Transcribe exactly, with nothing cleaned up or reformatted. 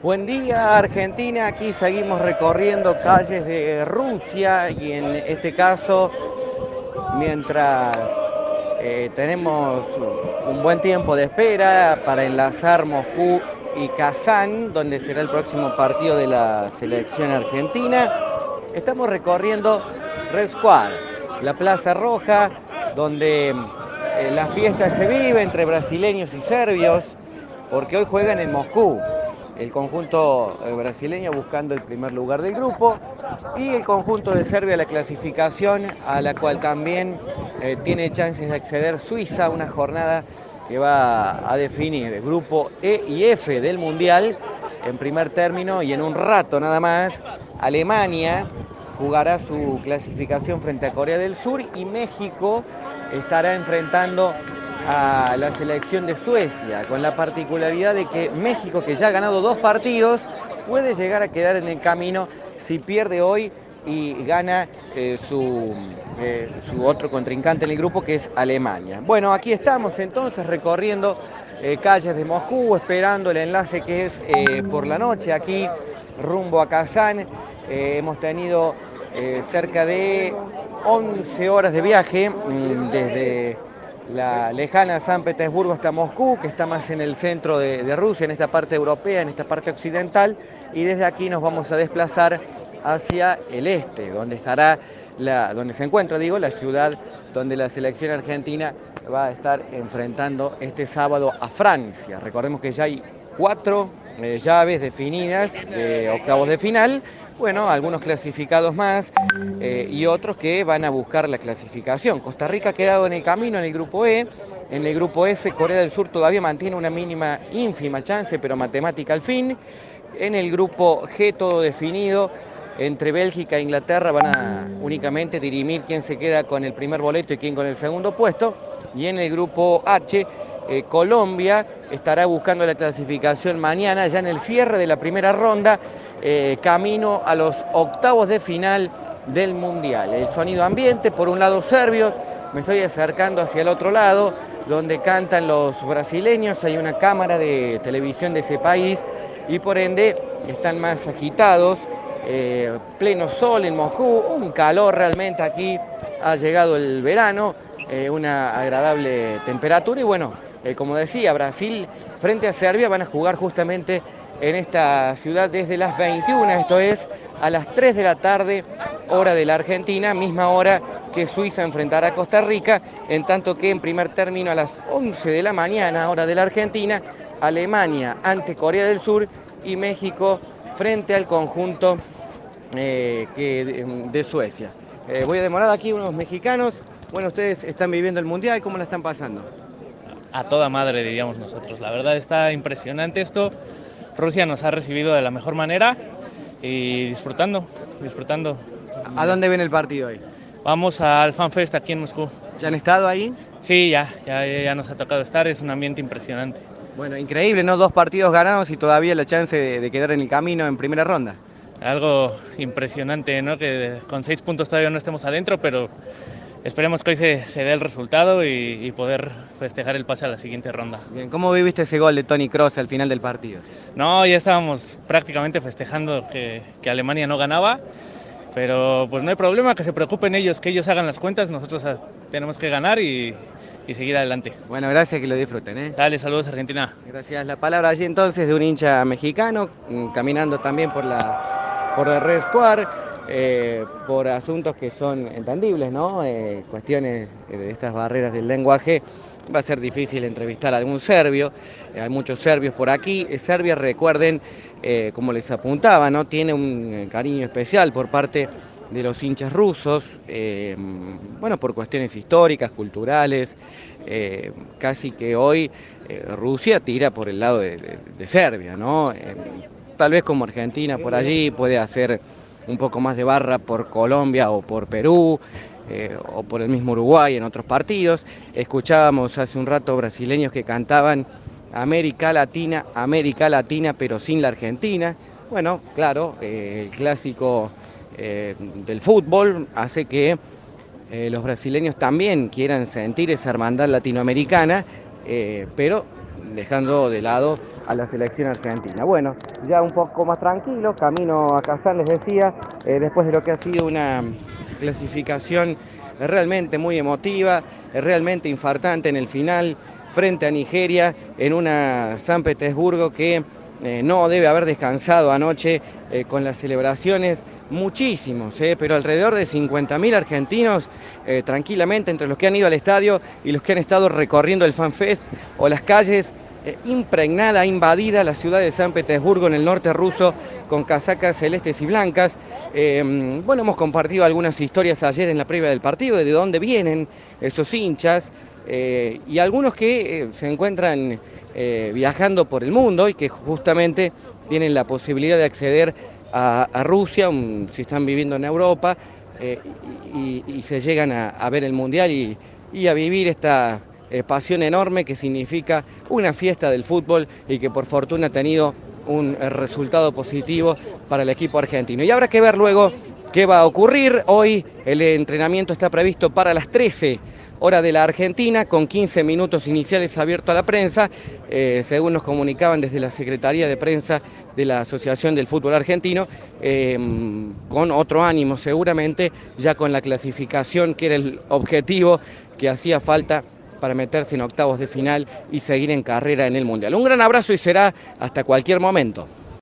Buen día, Argentina. Aquí seguimos recorriendo calles de Rusia y en este caso, mientras eh, tenemos un buen tiempo de espera para enlazar Moscú y Kazán, donde será el próximo partido de la selección argentina, estamos recorriendo Red Square, la Plaza Roja, donde eh, la fiesta se vive entre brasileños y serbios, porque hoy juegan en Moscú. El conjunto brasileño buscando el primer lugar del grupo y el conjunto de Serbia la clasificación, a la cual también eh, tiene chances de acceder Suiza, una jornada que va a definir el grupo E y F del Mundial en primer término, y en un rato nada más Alemania jugará su clasificación frente a Corea del Sur y México estará enfrentando a la selección de Suecia, con la particularidad de que México, que ya ha ganado dos partidos, puede llegar a quedar en el camino si pierde hoy y gana eh, su, eh, su otro contrincante en el grupo, que es Alemania. Bueno, aquí estamos entonces recorriendo eh, calles de Moscú, esperando el enlace que es eh, por la noche aquí rumbo a Kazán. Eh, hemos tenido eh, cerca de once horas de viaje mmm, desde la lejana San Petersburgo hasta Moscú, que está más en el centro de, de Rusia, en esta parte europea, en esta parte occidental, y desde aquí nos vamos a desplazar hacia el este, donde estará la, donde se encuentra, digo, la ciudad donde la selección argentina va a estar enfrentando este sábado a Francia. Recordemos que ya hay cuatro eh, llaves definidas de octavos de final. Bueno, algunos clasificados más eh, y otros que van a buscar la clasificación. Costa Rica ha quedado en el camino en el grupo E. En el grupo F, Corea del Sur todavía mantiene una mínima, ínfima chance, pero matemática al fin. En el grupo G, todo definido. Entre Bélgica e Inglaterra van a únicamente dirimir quién se queda con el primer boleto y quién con el segundo puesto. Y en el grupo H, eh, Colombia estará buscando la clasificación mañana, ya en el cierre de la primera ronda. Eh, camino a los octavos de final del Mundial. El sonido ambiente, por un lado serbios, me estoy acercando hacia el otro lado, donde cantan los brasileños, hay una cámara de televisión de ese país y por ende están más agitados, eh, pleno sol en Moscú, un calor realmente aquí, ha llegado el verano, eh, una agradable temperatura y bueno, eh, como decía, Brasil frente a Serbia van a jugar justamente en esta ciudad desde las veintiuna, esto es a las tres de la tarde, hora de la Argentina, misma hora que Suiza enfrentará a Costa Rica, en tanto que en primer término a las once de la mañana, hora de la Argentina, Alemania ante Corea del Sur y México frente al conjunto eh, que de, de Suecia. Eh, voy a demorar aquí unos mexicanos. Bueno, ustedes están viviendo el Mundial, ¿cómo la están pasando? A toda madre, diríamos nosotros. La verdad está impresionante esto. Rusia nos ha recibido de la mejor manera y disfrutando, disfrutando. ¿A dónde ven el partido hoy? Vamos al FanFest aquí en Moscú. ¿Ya han estado ahí? Sí, ya, ya, ya nos ha tocado estar, es un ambiente impresionante. Bueno, increíble, ¿no? Dos partidos ganados y todavía la chance de, de quedar en el camino en primera ronda. Algo impresionante, ¿no? Que con seis puntos todavía no estemos adentro, pero esperemos que hoy se, se dé el resultado y, y poder festejar el pase a la siguiente ronda. Bien, ¿cómo viviste ese gol de Toni Kroos al final del partido? No, ya estábamos prácticamente festejando que, que Alemania no ganaba, pero pues no hay problema, que se preocupen ellos, que ellos hagan las cuentas, nosotros tenemos que ganar y, y seguir adelante. Bueno, gracias, que lo disfruten, ¿eh? Dale, saludos Argentina. Gracias. La palabra allí entonces de un hincha mexicano, caminando también por la, por la Red Square. Eh, por asuntos que son entendibles, ¿no? Eh, cuestiones de estas barreras del lenguaje, va a ser difícil entrevistar a algún serbio, eh, hay muchos serbios por aquí. Eh, Serbia, recuerden, eh, como les apuntaba, ¿no? Tiene un eh, cariño especial por parte de los hinchas rusos, eh, bueno, por cuestiones históricas, culturales, eh, casi que hoy eh, Rusia tira por el lado de, de, de Serbia, ¿no? Eh, tal vez como Argentina por allí puede hacer un poco más de barra por Colombia o por Perú, eh, o por el mismo Uruguay en otros partidos. Escuchábamos hace un rato brasileños que cantaban América Latina, América Latina, pero sin la Argentina. Bueno, claro, eh, el clásico eh, del fútbol hace que eh, los brasileños también quieran sentir esa hermandad latinoamericana, eh, pero dejando de lado a la selección argentina. Bueno, ya un poco más tranquilo, camino a Kazán, les decía, eh, después de lo que ha sido una clasificación realmente muy emotiva, realmente infartante en el final, frente a Nigeria, en una San Petersburgo que eh, no debe haber descansado anoche eh, con las celebraciones, muchísimos, eh, pero alrededor de cincuenta mil argentinos, eh, tranquilamente, entre los que han ido al estadio y los que han estado recorriendo el FanFest o las calles, eh, impregnada, invadida la ciudad de San Petersburgo en el norte ruso con casacas celestes y blancas. Eh, bueno, hemos compartido algunas historias ayer en la previa del partido, de dónde vienen esos hinchas, eh, y algunos que eh, se encuentran eh, viajando por el mundo y que justamente tienen la posibilidad de acceder a, a Rusia, um, si están viviendo en Europa, eh, y, y, y se llegan a, a ver el Mundial y, y a vivir esta eh, pasión enorme que significa una fiesta del fútbol y que por fortuna ha tenido un eh, resultado positivo para el equipo argentino. Y habrá que ver luego qué va a ocurrir. Hoy el entrenamiento está previsto para las trece hora de la Argentina, con quince minutos iniciales abierto a la prensa, eh, según nos comunicaban desde la Secretaría de Prensa de la Asociación del Fútbol Argentino, eh, con otro ánimo seguramente, ya con la clasificación que era el objetivo que hacía falta para meterse en octavos de final y seguir en carrera en el Mundial. Un gran abrazo y será hasta cualquier momento.